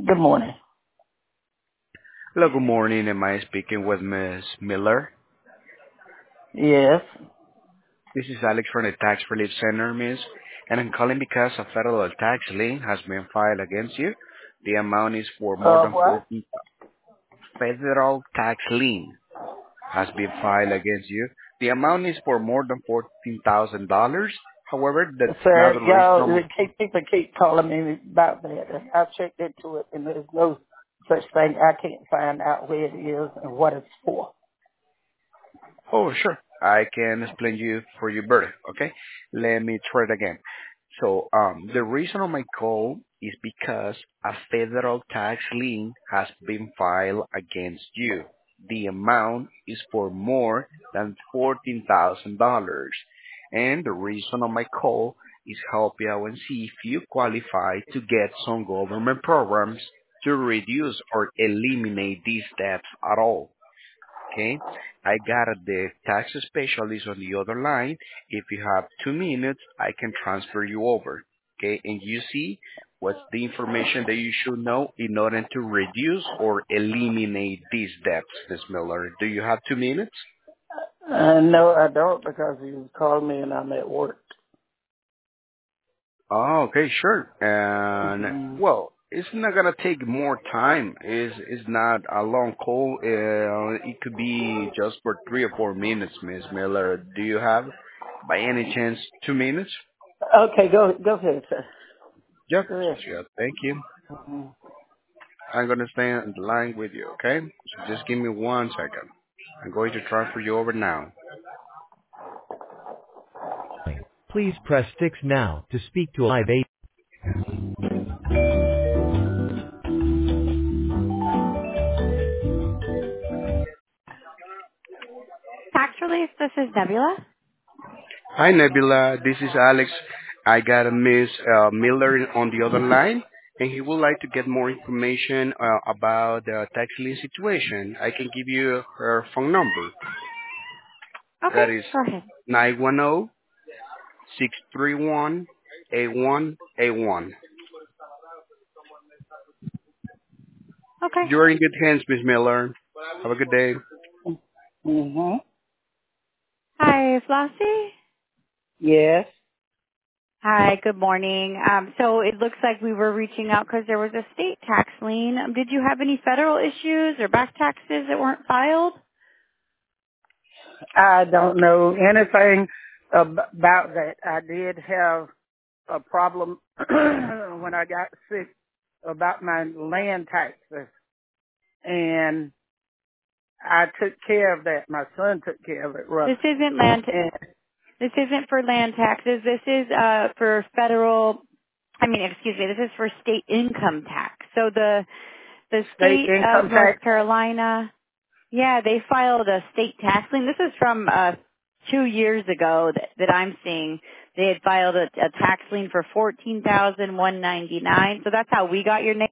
Good morning. Hello, good morning. Am I speaking with Ms. Miller? Yes. This is Alex from the Tax Relief Center, Miss, and I'm calling because a federal tax lien has been filed against you. The amount is for more than What? 40. Federal tax lien has been filed against you. The amount is for more than $14,000. However, that's not Sir, the y'all, reason. people keep calling me about that. I checked into it, and there's no such thing. I can't find out where it is and what it's for. Oh, sure. I can explain you for your better. Okay. Let me try it again. So, the reason of my call is because a federal tax lien has been filed against you. The amount is for more than $14,000. And the reason of my call is help you out and see if you qualify to get some government programs to reduce or eliminate these debts at all. Okay, I got the tax specialist on the other line. If you have 2 minutes, I can transfer you over. Okay, and you see what's the information that you should know in order to reduce or eliminate these debts, Ms. Miller. Do you have 2 minutes? No, I don't because you called me and I'm at work. Oh, okay, sure. And hmm well, it's not gonna take more time. It's not a long call. It could be just for 3 or 4 minutes, Miss Miller. Do you have, by any chance, 2 minutes? Okay, go ahead, sir. Yep. Go ahead. Sure. Thank you. hmm I'm gonna stay on the line with you, okay? So just give me 1 second. I'm going to transfer you over now. Please press 6 now to speak to a live agent. Tax relief, this is Nebula. Hi, Nebula. This is Alex. I got a Miss Miller on the other line, and he would like to get more information about the tax lien situation. I can give you her phone number. Okay, That is go ahead. 910-631-8181. Okay. You're in good hands, Miss Miller. Have a good day. hmm Hi, Flossie. Yes. Hi, good morning. So it looks like we were reaching out because there was a state tax lien. Did you have any federal issues or back taxes that weren't filed? I don't know anything about that. I did have a problem when I got sick about my land taxes, and I took care of that. My son took care of it, This rather. isn't land. And This isn't for land taxes. This is for federal. I mean, excuse me. This is for state income tax. So the state state of income North tax. Carolina. Yeah, they filed a state tax lien. This is from 2 years ago that I'm seeing. They had filed a tax lien for $14,199. So that's how we got your name.